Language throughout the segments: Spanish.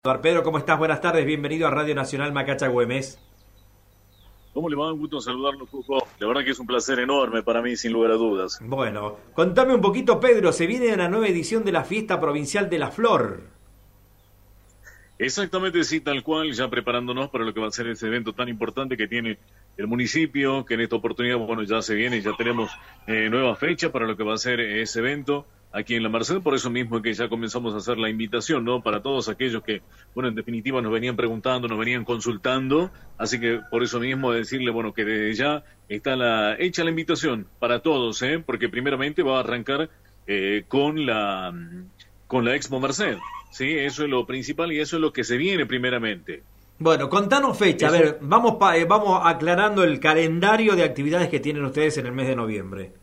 Pedro, ¿cómo estás? Buenas tardes, bienvenido a Radio Nacional Macacha Güemes. ¿Cómo le va? Un gusto saludarlo, Cuco. La verdad que es un placer enorme para mí, sin lugar a dudas. Bueno, contame un poquito, Pedro, se viene una nueva edición de la Fiesta Provincial de la Flor. Exactamente, sí, tal cual, ya preparándonos para lo que va a ser ese evento tan importante que tiene el municipio, que en esta oportunidad, bueno, ya se viene, ya tenemos nueva fecha para lo que va a ser ese evento aquí en La Merced, por eso mismo que ya comenzamos a hacer la invitación, ¿no? Para todos aquellos que, bueno, en definitiva nos venían preguntando, nos venían consultando, así que por eso mismo decirle, bueno, que desde ya está hecha la invitación para todos, porque primeramente va a arrancar con la Expo Merced, ¿sí? Eso es lo principal y eso es lo que se viene primeramente. Bueno, contanos fecha, a ver, vamos aclarando el calendario de actividades que tienen ustedes en el mes de noviembre.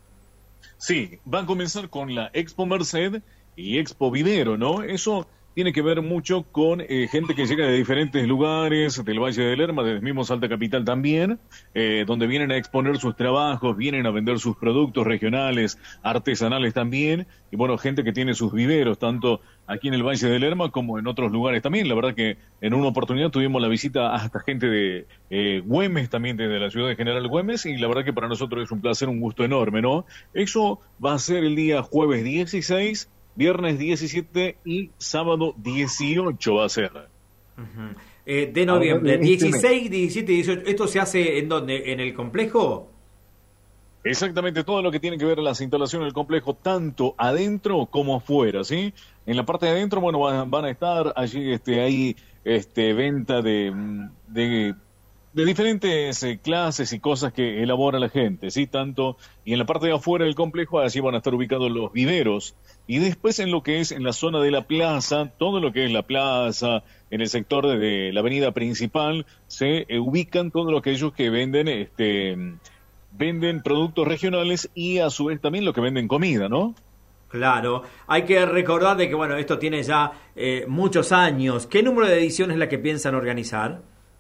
Sí, va a comenzar con la Expo Merced y Expo Videro, ¿no? Eso tiene que ver mucho con gente que llega de diferentes lugares, del Valle del Lerma, del mismo Salta Capital también, donde vienen a exponer sus trabajos, vienen a vender sus productos regionales, artesanales también, y bueno, gente que tiene sus viveros, tanto aquí en el Valle del Lerma como en otros lugares también. La verdad que en una oportunidad tuvimos la visita hasta gente de Güemes, también desde la ciudad de General Güemes, y la verdad que para nosotros es un placer, un gusto enorme, ¿no? Eso va a ser el día jueves 16, viernes 17 y sábado 18 va a ser. Uh-huh. De noviembre, 16, 17 y 18. ¿Esto se hace en dónde? ¿En el complejo? Exactamente, todo lo que tiene que ver las instalaciones del complejo, tanto adentro como afuera, ¿sí? En la parte de adentro, bueno, van a estar allí, hay venta de diferentes clases y cosas que elabora la gente, ¿sí? Tanto, y en la parte de afuera del complejo, allí van a estar ubicados los viveros. Y después en lo que es en la zona de la plaza, todo lo que es la plaza, en el sector de la avenida principal, se ubican todos los aquellos que venden productos regionales y a su vez también lo que venden comida, ¿no? Claro, hay que recordar de que, bueno, esto tiene ya muchos años. ¿Qué número de ediciones es la que piensan organizar?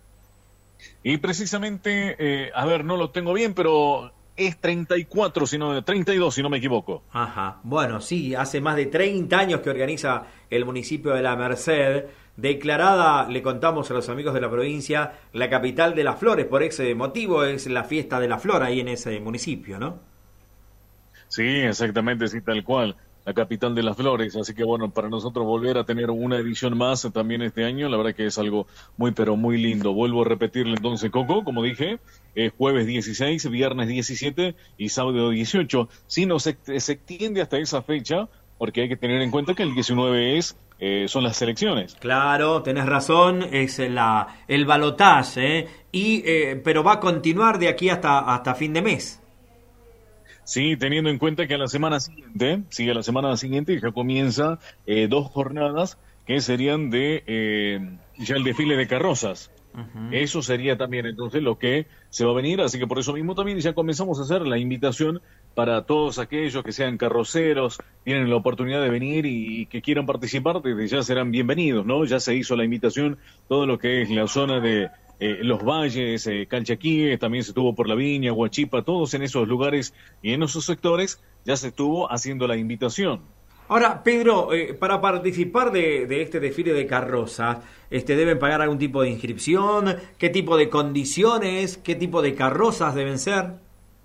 Y precisamente, a ver, no lo tengo bien, pero es 34, 32, si no me equivoco. Ajá, bueno, sí, hace más de 30 años que organiza el municipio de La Merced, declarada, le contamos a los amigos de la provincia, la capital de las flores. Por ese motivo es la fiesta de la flor ahí en ese municipio, ¿no? Sí, exactamente, sí, tal cual, la capital de las flores, así que bueno, para nosotros volver a tener una edición más también este año, la verdad que es algo muy, pero muy lindo. Vuelvo a repetirle entonces, Coco, como dije, jueves 16, viernes 17 y sábado 18. Sí, se extiende hasta esa fecha, porque hay que tener en cuenta que el 19 son las elecciones. Claro, tenés razón, es el balotaje, pero va a continuar de aquí hasta fin de mes. Sí, teniendo en cuenta que a la semana siguiente, sí, a la semana siguiente ya comienza 2 jornadas que serían ya el desfile de carrozas. Uh-huh. Eso sería también entonces lo que se va a venir, así que por eso mismo también ya comenzamos a hacer la invitación para todos aquellos que sean carroceros, tienen la oportunidad de venir y que quieran participar, desde ya serán bienvenidos, ¿no? Ya se hizo la invitación, todo lo que es la zona de Los Valles, Calchaquíes, también se estuvo por La Viña, Huachipa, todos en esos lugares y en esos sectores ya se estuvo haciendo la invitación. Ahora, Pedro, para participar de este desfile de carrozas, ¿deben pagar algún tipo de inscripción? ¿Qué tipo de condiciones? ¿Qué tipo de carrozas deben ser?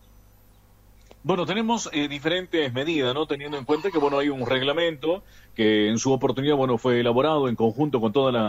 Bueno, tenemos diferentes medidas, ¿no? Teniendo en cuenta que, bueno, hay un reglamento que en su oportunidad, bueno, fue elaborado en conjunto con toda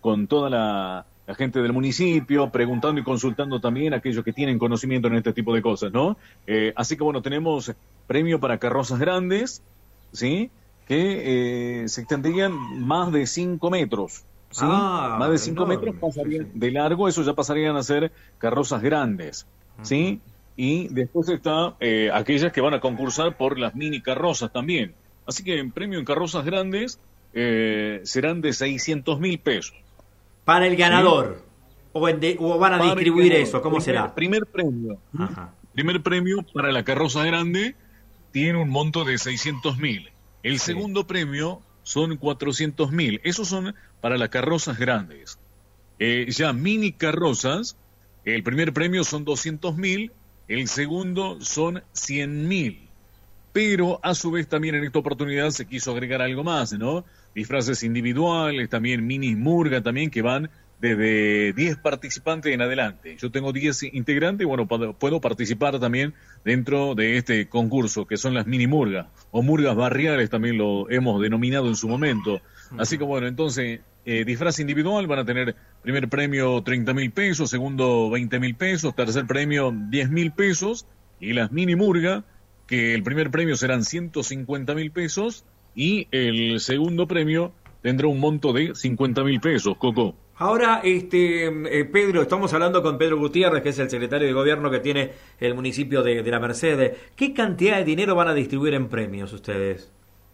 la gente del municipio, preguntando y consultando también a aquellos que tienen conocimiento en este tipo de cosas, ¿no? Así que, bueno, tenemos premio para carrozas grandes, ¿sí? Que se extenderían más de 5 metros, ¿sí? Más de 5 metros pasarían de largo, eso ya pasarían a ser carrozas grandes, ¿sí? Y después está aquellas que van a concursar por las mini carrozas también. Así que en premio en carrozas grandes serán de 600.000 pesos. ¿Para el ganador? ¿Sí? ¿O van a distribuir eso? ¿Cómo será? Primer premio. Ajá. Primer premio para la carroza grande tiene un monto de 600.000. El segundo premio son 400.000. Esos son para las carrozas grandes. Ya mini carrozas, el primer premio son 200.000, el segundo son 100.000. Pero a su vez también en esta oportunidad se quiso agregar algo más, ¿no? disfraces individuales, también mini murga también, que van desde 10 participantes en adelante. Yo tengo 10 integrantes y bueno, puedo participar también dentro de este concurso, que son las mini murgas, o murgas barriales también lo hemos denominado en su momento. Así que bueno, entonces, disfraz individual van a tener primer premio 30.000 pesos, segundo 20.000 pesos, tercer premio 10.000 pesos, y las mini murga, que el primer premio serán 150.000 pesos, y el segundo premio tendrá un monto de 50.000 pesos, Coco. Ahora, Pedro, estamos hablando con Pedro Gutiérrez, que es el secretario de gobierno que tiene el municipio de La Merced. ¿Qué cantidad de dinero van a distribuir en premios ustedes?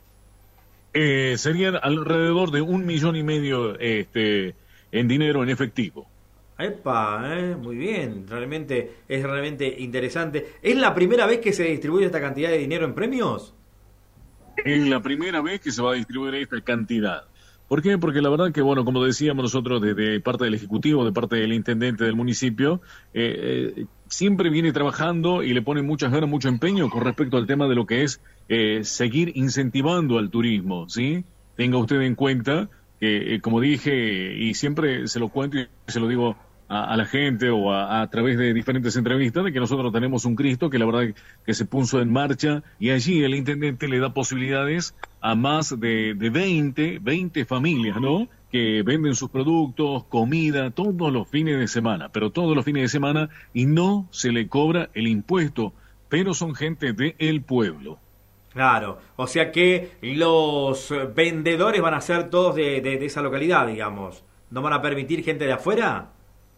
Serían alrededor de 1,5 millones en dinero en efectivo. ¡Epa! Muy bien, es realmente interesante. ¿Es la primera vez que se distribuye esta cantidad de dinero en premios? Es la primera vez que se va a distribuir esta cantidad. ¿Por qué? Porque la verdad que, bueno, como decíamos nosotros desde parte del Ejecutivo, de parte del Intendente del municipio, siempre viene trabajando y le pone muchas ganas, mucho empeño con respecto al tema de lo que es seguir incentivando al turismo, ¿sí? Tenga usted en cuenta que, como dije, y siempre se lo cuento y se lo digo a la gente o a través de diferentes entrevistas, de que nosotros tenemos un Cristo que la verdad que se puso en marcha y allí el intendente le da posibilidades a más de 20 familias, ¿no? Que venden sus productos, comida, todos los fines de semana, pero todos los fines de semana y no se le cobra el impuesto, pero son gente del pueblo. Claro, o sea que los vendedores van a ser todos de esa localidad, digamos. ¿No van a permitir gente de afuera?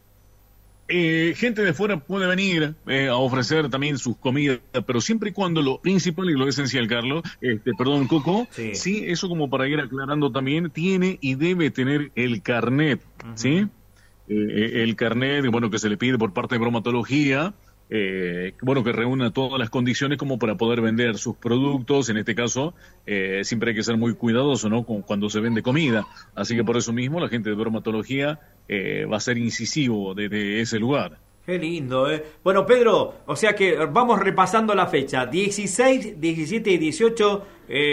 Gente de fuera puede venir a ofrecer también sus comidas, pero siempre y cuando lo principal y lo esencial, Carlos, perdón, Coco, sí, eso como para ir aclarando también, tiene y debe tener el carnet, ¿sí? El carnet, bueno, que se le pide por parte de bromatología, bueno, que reúna todas las condiciones como para poder vender sus productos. En este caso, siempre hay que ser muy cuidadoso, ¿no? Cuando se vende comida. Así que por eso mismo la gente de bromatología va a ser incisivo desde ese lugar. Qué lindo, ¿eh? Bueno, Pedro, o sea que vamos repasando la fecha. 16, 17 y 18,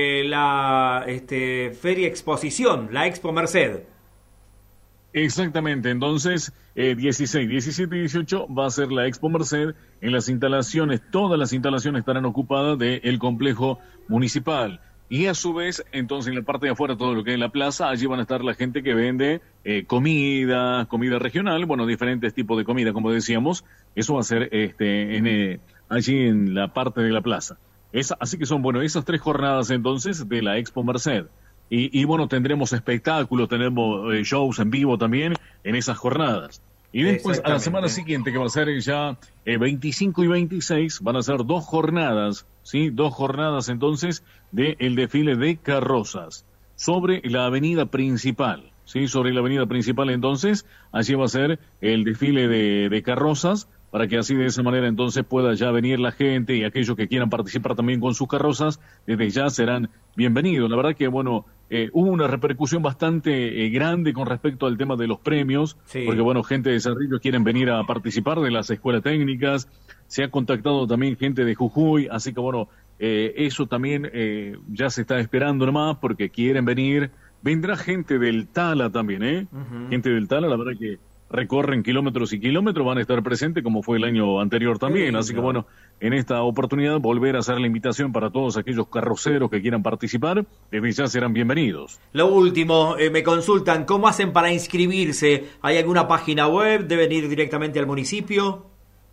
la Feria Exposición, la Expo Merced. Exactamente, entonces 16, 17 y 18 va a ser la Expo Merced en las instalaciones, todas las instalaciones estarán ocupadas del complejo municipal y a su vez, entonces en la parte de afuera, todo lo que es la plaza, allí van a estar la gente que vende comida regional, bueno, diferentes tipos de comida, como decíamos, eso va a ser allí en la parte de la plaza. Así que son, bueno, esas 3 jornadas entonces de la Expo Merced. Y bueno, tendremos espectáculos, tenemos shows en vivo también en esas jornadas. Y después, a la semana siguiente, que va a ser ya 25 y 26, van a ser 2 jornadas, ¿sí? 2 jornadas entonces del desfile de carrozas sobre la avenida principal, ¿sí? Sobre la avenida principal entonces, allí va a ser el desfile de carrozas, para que así de esa manera entonces pueda ya venir la gente y aquellos que quieran participar también con sus carrozas, desde ya serán bienvenidos. La verdad que, bueno, hubo una repercusión bastante grande con respecto al tema de los premios, porque, bueno, gente de Cerrillo quieren venir a participar de las escuelas técnicas, se ha contactado también gente de Jujuy, así que, bueno, eso también ya se está esperando nomás porque quieren venir. Vendrá gente del Tala también, gente del Tala, la verdad que recorren kilómetros y kilómetros, van a estar presentes como fue el año anterior también, así que bueno, en esta oportunidad volver a hacer la invitación para todos aquellos carroceros que quieran participar, desde ya serán bienvenidos. Lo último, me consultan, ¿cómo hacen para inscribirse? ¿Hay alguna página web? ¿Deben ir directamente al municipio?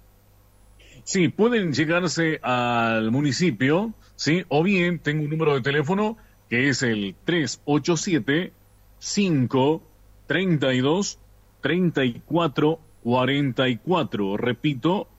Sí, pueden llegarse al municipio, ¿sí? O bien tengo un número de teléfono que es el 387-532-3444. Repito,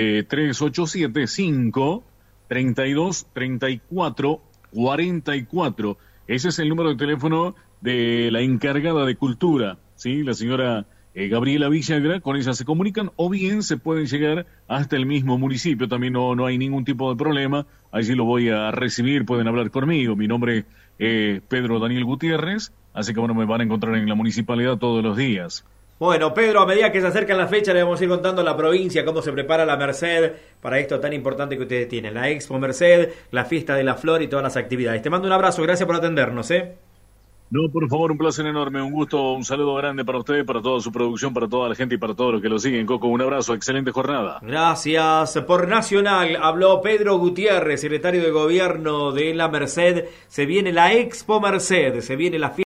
387-532-3444. Ese es el número de teléfono de la encargada de cultura, ¿sí? La señora Gabriela Villagra. Con ella se comunican, o bien se pueden llegar hasta el mismo municipio. También no hay ningún tipo de problema. Allí lo voy a recibir, pueden hablar conmigo. Mi nombre es Pedro Daniel Gutiérrez, así que bueno, me van a encontrar en la municipalidad todos los días. Bueno, Pedro, a medida que se acercan las fechas, le vamos a ir contando a la provincia cómo se prepara la Merced para esto tan importante que ustedes tienen, la Expo Merced, la Fiesta de la Flor y todas las actividades. Te mando un abrazo, gracias por atendernos, No, por favor, un placer enorme, un gusto, un saludo grande para usted, para toda su producción, para toda la gente y para todos los que lo siguen. Coco, un abrazo, excelente jornada. Gracias. Por Nacional habló Pedro Gutiérrez, secretario de Gobierno de la Merced. Se viene la Expo Merced, se viene la fiesta.